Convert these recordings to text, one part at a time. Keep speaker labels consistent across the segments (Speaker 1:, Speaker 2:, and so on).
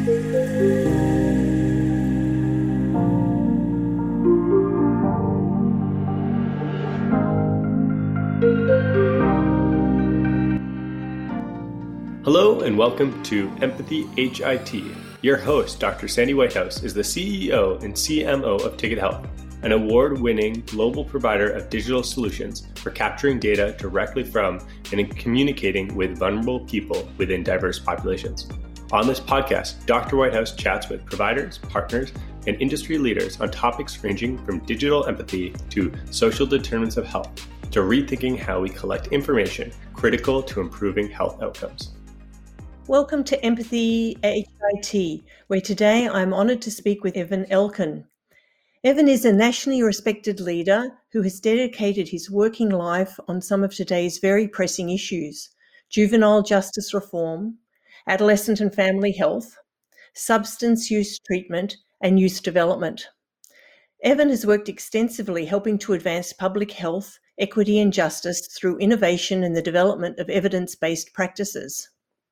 Speaker 1: Hello and welcome to Empathy HIT. Your host, Dr. Sandy Whitehouse, is the CEO and CMO of Ticket Health, an award-winning global provider of digital solutions for capturing data directly from and in communicating with vulnerable people within diverse populations. On this podcast, Dr. Whitehouse chats with providers, partners, and industry leaders on topics ranging from digital empathy to social determinants of health, to rethinking how we collect information critical to improving health outcomes.
Speaker 2: Welcome to Empathy HIT, where today I'm honoured to speak with Evan Elkin. Evan is a nationally respected leader who has dedicated his working life on some of today's very pressing issues: juvenile justice reform, adolescent and family health, substance use treatment, and youth development. Evan has worked extensively helping to advance public health, equity and justice through innovation and the development of evidence-based practices.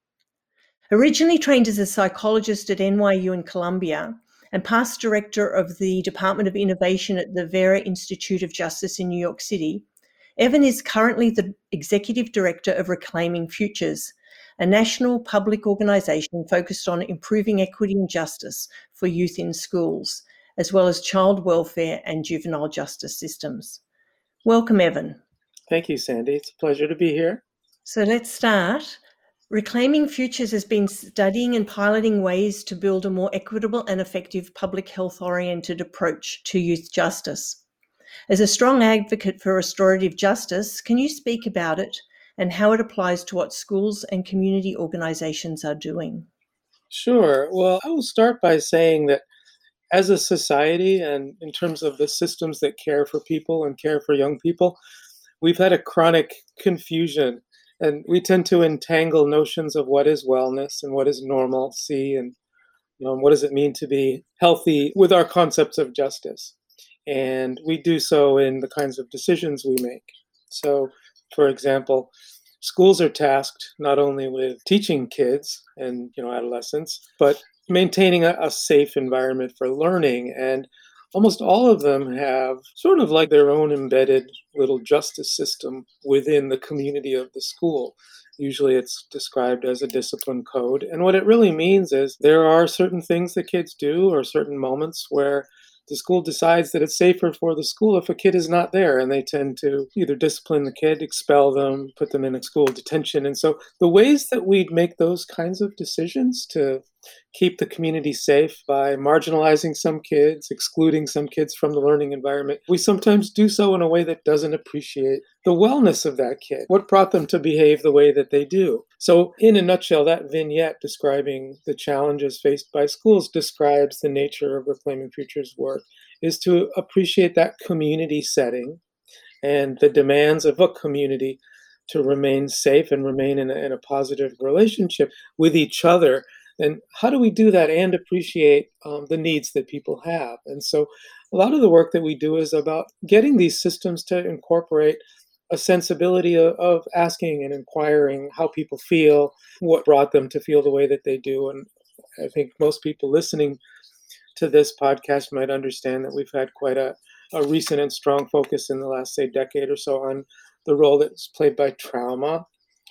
Speaker 2: Originally trained as a psychologist at NYU in Columbia and past director of the Department of Innovation at the Vera Institute of Justice in New York City, Evan is currently the executive director of Reclaiming Futures, a national public organisation focused on improving equity and justice for youth in schools, as well as child welfare and juvenile justice systems. Welcome, Evan.
Speaker 3: Thank you, Sandy. It's a pleasure to be here.
Speaker 2: So let's start. Reclaiming Futures has been studying and piloting ways to build a more equitable and effective public health-oriented approach to youth justice. As a strong advocate for restorative justice, can you speak about it and how it applies to what schools and community organisations are doing?
Speaker 3: Sure. Well, I will start by saying that as a society and in terms of the systems that care for people and care for young people, we've had a chronic confusion. And we tend to entangle notions of what is wellness and what is normalcy and what does it mean to be healthy with our concepts of justice. And we do so in the kinds of decisions we make. So, for example, schools are tasked not only with teaching kids and adolescents, but maintaining a safe environment for learning. And almost all of them have sort of like their own embedded little justice system within the community of the school. Usually it's described as a discipline code. And what it really means is there are certain things that kids do or certain moments where the school decides that it's safer for the school if a kid is not there, and they tend to either discipline the kid, expel them, put them in a school detention. And so the ways that we'd make those kinds of decisions to keep the community safe by marginalizing some kids, excluding some kids from the learning environment, we sometimes do so in a way that doesn't appreciate the wellness of that kid, what brought them to behave the way that they do. So in a nutshell, that vignette describing the challenges faced by schools describes the nature of Reclaiming Futures work, is to appreciate that community setting and the demands of a community to remain safe and remain in a positive relationship with each other. And how do we do that and appreciate the needs that people have? And so a lot of the work that we do is about getting these systems to incorporate a sensibility of asking and inquiring how people feel, what brought them to feel the way that they do. And I think most people listening to this podcast might understand that we've had quite a recent and strong focus in the last, say, decade or so on the role that's played by trauma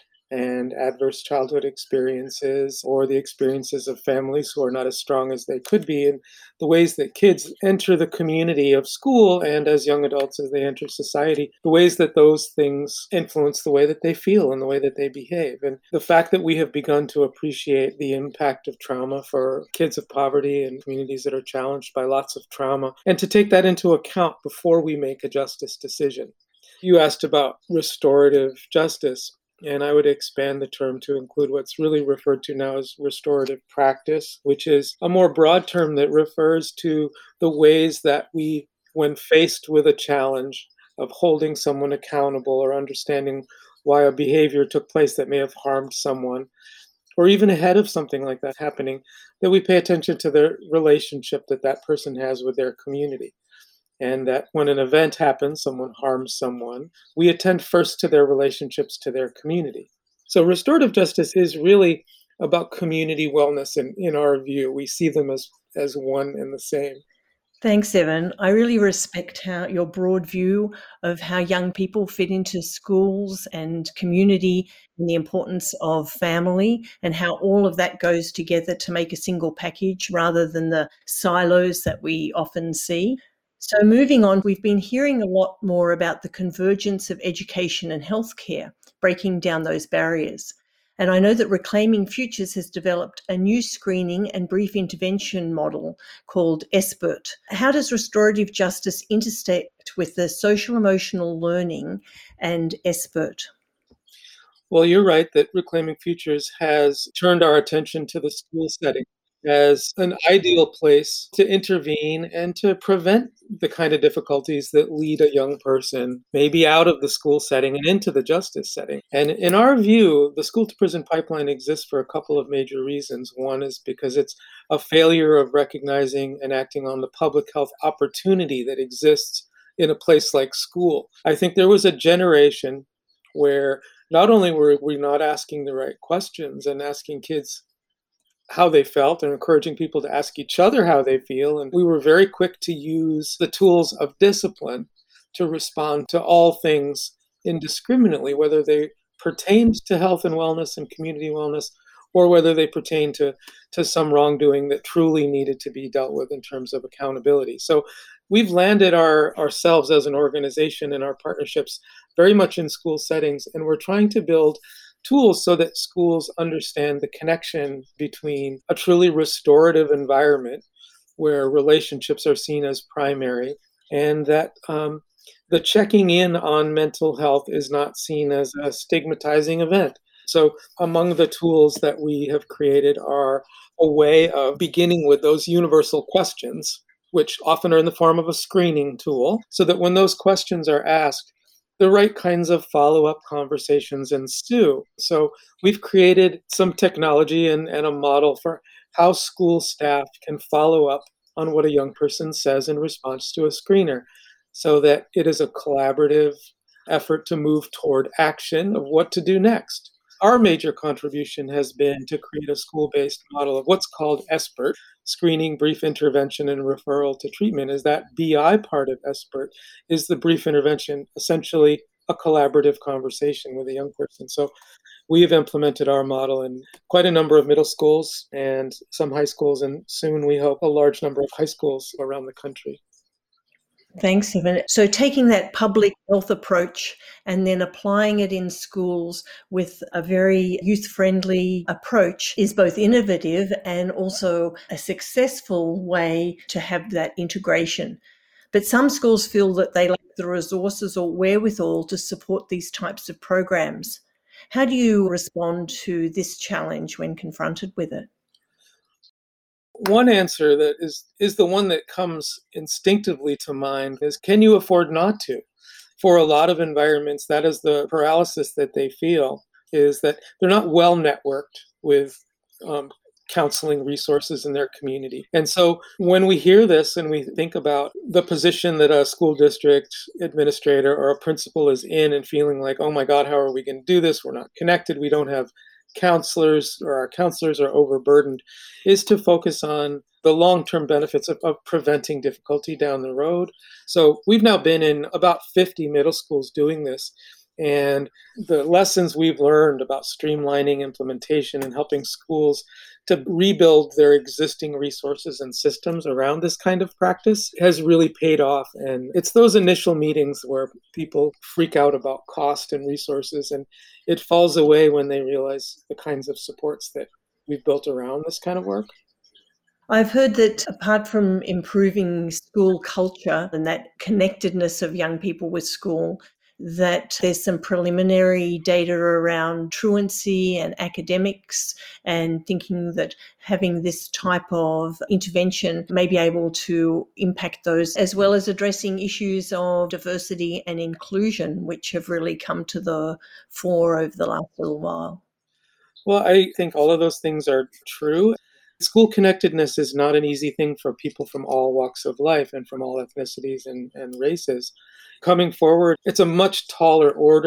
Speaker 3: and adverse childhood experiences, or the experiences of families who are not as strong as they could be, and the ways that kids enter the community of school and as young adults as they enter society, the ways that those things influence the way that they feel and the way that they behave. And the fact that we have begun to appreciate the impact of trauma for kids of poverty and communities that are challenged by lots of trauma, and to take that into account before we make a justice decision. You asked about restorative justice. And I would expand the term to include what's really referred to now as restorative practice, which is a more broad term that refers to the ways that we, when faced with a challenge of holding someone accountable or understanding why a behavior took place that may have harmed someone, or even ahead of something like that happening, that we pay attention to the relationship that that person has with their community. And that when an event happens, someone harms someone, we attend first to their relationships to their community. So restorative justice is really about community wellness in our view. We see them as one and the same.
Speaker 2: Thanks, Evan. I really respect how your broad view of how young people fit into schools and community and the importance of family and how all of that goes together to make a single package rather than the silos that we often see. So moving on, we've been hearing a lot more about the convergence of education and healthcare, breaking down those barriers. And I know that Reclaiming Futures has developed a new screening and brief intervention model called SBIRT. How does restorative justice intersect with the social emotional learning and SBIRT?
Speaker 3: Well, you're right that Reclaiming Futures has turned our attention to the school setting as an ideal place to intervene and to prevent the kind of difficulties that lead a young person maybe out of the school setting and into the justice setting. And in our view, the school to prison pipeline exists for a couple of major reasons. One is because it's a failure of recognizing and acting on the public health opportunity that exists in a place like school. I think there was a generation where not only were we not asking the right questions and asking kids how they felt and encouraging people to ask each other how they feel, and we were very quick to use the tools of discipline to respond to all things indiscriminately, whether they pertained to health and wellness and community wellness, or whether they pertained to some wrongdoing that truly needed to be dealt with in terms of accountability. So we've landed ourselves as an organization and our partnerships very much in school settings, and we're trying to build tools so that schools understand the connection between a truly restorative environment where relationships are seen as primary and that the checking in on mental health is not seen as a stigmatizing event. So among the tools that we have created are a way of beginning with those universal questions, which often are in the form of a screening tool, so that when those questions are asked, the right kinds of follow-up conversations ensue. So we've created some technology and a model for how school staff can follow up on what a young person says in response to a screener, so that it is a collaborative effort to move toward action of what to do next. Our major contribution has been to create a school-based model of what's called SBIRT, screening, brief intervention, and referral to treatment. Is that BI part of SBIRT is the brief intervention, essentially a collaborative conversation with a young person. So we have implemented our model in quite a number of middle schools and some high schools, and soon we hope a large number of high schools around the country.
Speaker 2: Thanks, Evan. So taking that public health approach and then applying it in schools with a very youth-friendly approach is both innovative and also a successful way to have that integration. But some schools feel that they lack the resources or wherewithal to support these types of programs. How do you respond to this challenge when confronted with it?
Speaker 3: One answer that is the one that comes instinctively to mind is, can you afford not to? For a lot of environments, that is the paralysis that they feel, is that they're not well networked with counseling resources in their community. And so when we hear this and we think about the position that a school district administrator or a principal is in and feeling like, oh my God, how are we going to do this? We're not connected. We don't have counselors, or our counselors are overburdened, is to focus on the long-term benefits of preventing difficulty down the road. So we've now been in about 50 middle schools doing this. And the lessons we've learned about streamlining implementation and helping schools to rebuild their existing resources and systems around this kind of practice has really paid off. And it's those initial meetings where people freak out about cost and resources, and it falls away when they realize the kinds of supports that we've built around this kind of work.
Speaker 2: I've heard that apart from improving school culture and that connectedness of young people with school, that there's some preliminary data around truancy and academics, and thinking that having this type of intervention may be able to impact those, as well as addressing issues of diversity and inclusion, which have really come to the fore over the last little while.
Speaker 3: Well, I think all of those things are true. School connectedness is not an easy thing for people from all walks of life and from all ethnicities and races. Coming forward, it's a much taller order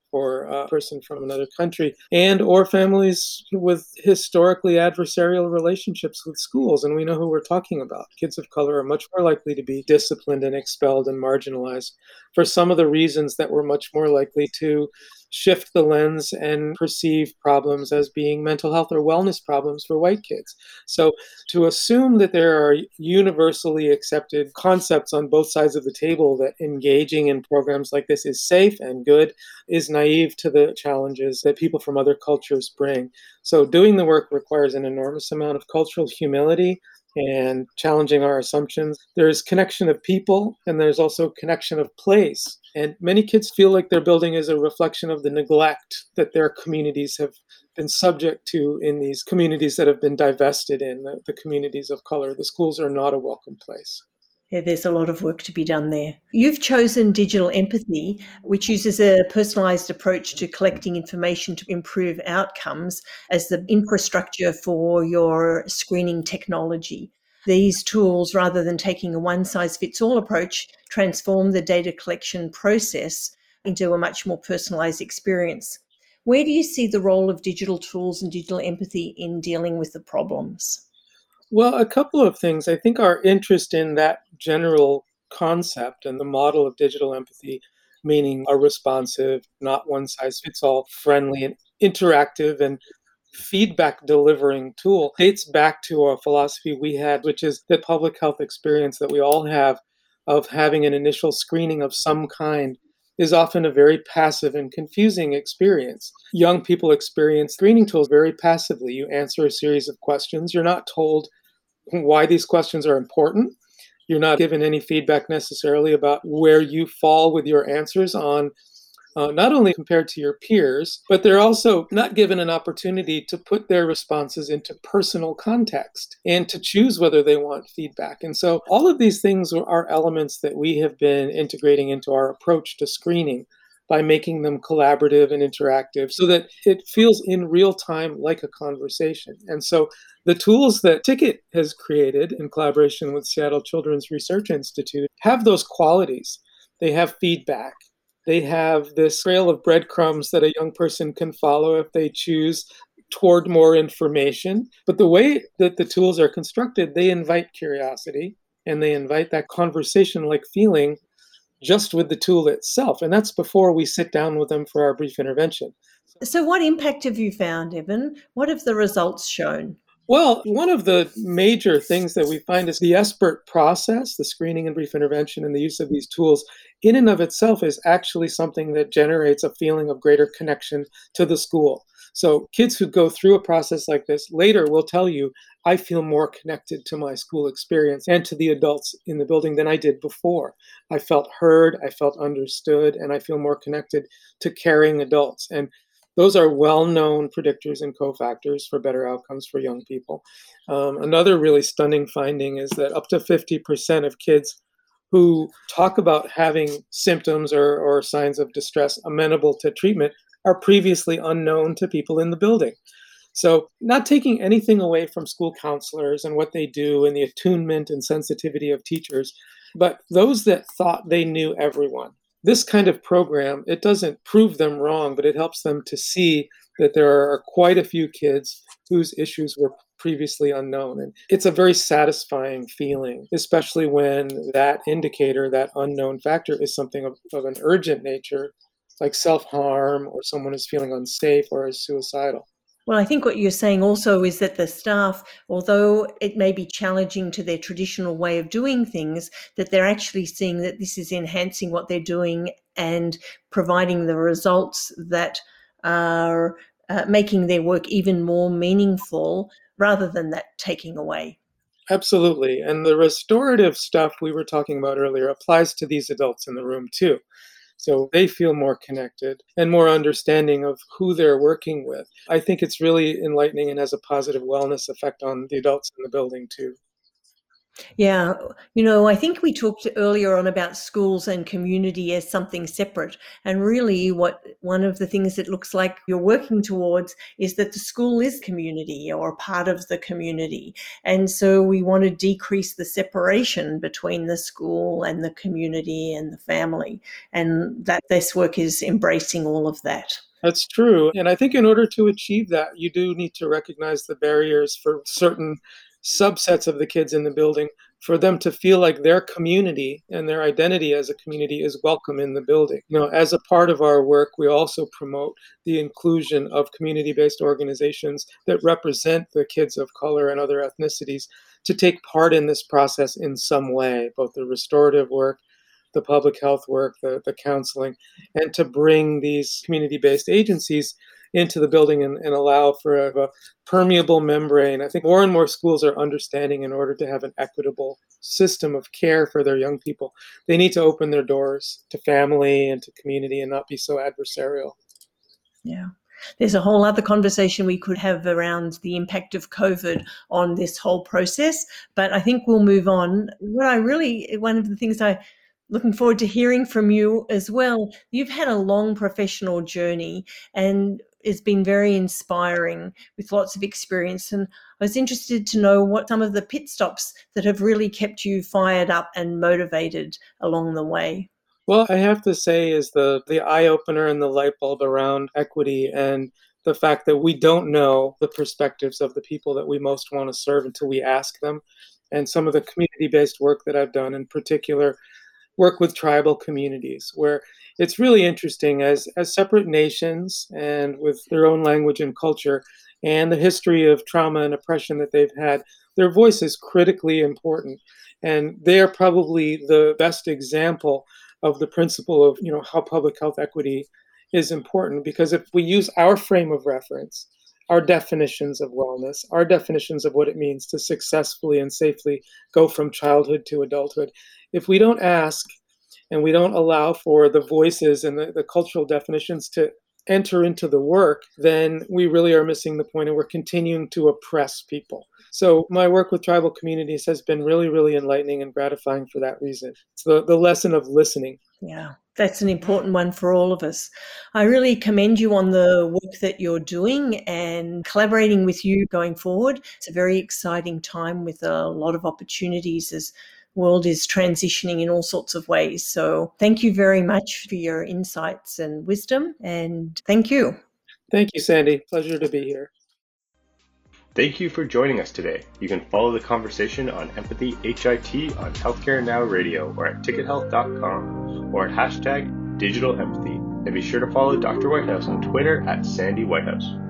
Speaker 3: for a person from another country, and or families with historically adversarial relationships with schools. And we know who we're talking about. Kids of color are much more likely to be disciplined and expelled and marginalized for some of the reasons that we're much more likely to shift the lens and perceive problems as being mental health or wellness problems for white kids. So to assume that there are universally accepted concepts on both sides of the table that engaging in programs like this is safe and good is naive to the challenges that people from other cultures bring. So doing the work requires an enormous amount of cultural humility and challenging our assumptions. There's connection of people, and there's also connection of place. And many kids feel like their building is a reflection of the neglect that their communities have been subject to in these communities that have been divested in, the communities of color. The schools are not a welcome place.
Speaker 2: Yeah, there's a lot of work to be done there. You've chosen digital empathy, which uses a personalized approach to collecting information to improve outcomes as the infrastructure for your screening technology. These tools, rather than taking a one-size-fits-all approach, transform the data collection process into a much more personalized experience. Where do you see the role of digital tools and digital empathy in dealing with the problems?
Speaker 3: Well, a couple of things. I think our interest in that general concept and the model of digital empathy, meaning a responsive, not one size fits all, friendly and interactive and feedback delivering tool, dates back to a philosophy we had, which is the public health experience that we all have of having an initial screening of some kind is often a very passive and confusing experience. Young people experience screening tools very passively. You answer a series of questions. You're not told why these questions are important. You're not given any feedback necessarily about where you fall with your answers on not only compared to your peers, but they're also not given an opportunity to put their responses into personal context and to choose whether they want feedback. And so all of these things are elements that we have been integrating into our approach to screening by making them collaborative and interactive so that it feels in real time like a conversation. And so the tools that Ticket has created in collaboration with Seattle Children's Research Institute have those qualities. They have feedback. They have this trail of breadcrumbs that a young person can follow if they choose toward more information. But the way that the tools are constructed, they invite curiosity and they invite that conversation-like feeling just with the tool itself. And that's before we sit down with them for our brief intervention.
Speaker 2: So what impact have you found, Evan? What have the results shown?
Speaker 3: Well, one of the major things that we find is the SBIRT process, the screening and brief intervention and the use of these tools in and of itself is actually something that generates a feeling of greater connection to the school. So kids who go through a process like this later will tell you, I feel more connected to my school experience and to the adults in the building than I did before. I felt heard, I felt understood, and I feel more connected to caring adults. And those are well-known predictors and cofactors for better outcomes for young people. Another really stunning finding is that up to 50% of kids who talk about having symptoms or signs of distress amenable to treatment are previously unknown to people in the building. So not taking anything away from school counselors and what they do and the attunement and sensitivity of teachers, but those that thought they knew everyone. This kind of program, it doesn't prove them wrong, but it helps them to see that there are quite a few kids whose issues were previously unknown. And it's a very satisfying feeling, especially when that indicator, that unknown factor, is something of an urgent nature, like self-harm or someone is feeling unsafe or is suicidal.
Speaker 2: Well, I think what you're saying also is that the staff, although it may be challenging to their traditional way of doing things, that they're actually seeing that this is enhancing what they're doing and providing the results that are making their work even more meaningful rather than that taking away.
Speaker 3: Absolutely. And the restorative stuff we were talking about earlier applies to these adults in the room too. So they feel more connected and more understanding of who they're working with. I think it's really enlightening and has a positive wellness effect on the adults in the building too.
Speaker 2: Yeah, I think we talked earlier on about schools and community as something separate. And really, one of the things it looks like you're working towards is that the school is community or part of the community. And so we want to decrease the separation between the school and the community and the family. And that this work is embracing all of that.
Speaker 3: That's true. And I think in order to achieve that, you do need to recognize the barriers for certain subsets of the kids in the building for them to feel like their community and their identity as a community is welcome in the building. As a part of our work, we also promote the inclusion of community-based organizations that represent the kids of color and other ethnicities to take part in this process in some way, both the restorative work, the public health work, the counseling, and to bring these community-based agencies into the building and allow for a permeable membrane. I think more and more schools are understanding in order to have an equitable system of care for their young people, they need to open their doors to family and to community and not be so adversarial.
Speaker 2: Yeah. There's a whole other conversation we could have around the impact of COVID on this whole process, but I think we'll move on. One of the things looking forward to hearing from you as well. You've had a long professional journey and it's been very inspiring with lots of experience. And I was interested to know what some of the pit stops that have really kept you fired up and motivated along the way.
Speaker 3: Well, I have to say is the eye-opener and the light bulb around equity and the fact that we don't know the perspectives of the people that we most want to serve until we ask them. And some of the community-based work that I've done, in particular, work with tribal communities, where it's really interesting as separate nations and with their own language and culture and the history of trauma and oppression that they've had, their voice is critically important. And they are probably the best example of the principle of how public health equity is important, because if we use our frame of reference, our definitions of wellness, our definitions of what it means to successfully and safely go from childhood to adulthood, if we don't ask and we don't allow for the voices and the cultural definitions to enter into the work, then we really are missing the point and we're continuing to oppress people. So my work with tribal communities has been really, really enlightening and gratifying for that reason. It's the lesson of listening.
Speaker 2: Yeah, that's an important one for all of us. I really commend you on the work that you're doing and collaborating with you going forward. It's a very exciting time with a lot of opportunities as the world is transitioning in all sorts of ways. So thank you very much for your insights and wisdom, and thank you.
Speaker 3: Thank you, Sandy. Pleasure to be here.
Speaker 1: Thank you for joining us today. You can follow the conversation on Empathy HIT on Healthcare Now Radio or at tickethealth.com or at #DigitalEmpathy. And be sure to follow Dr. Whitehouse on Twitter at Sandy Whitehouse.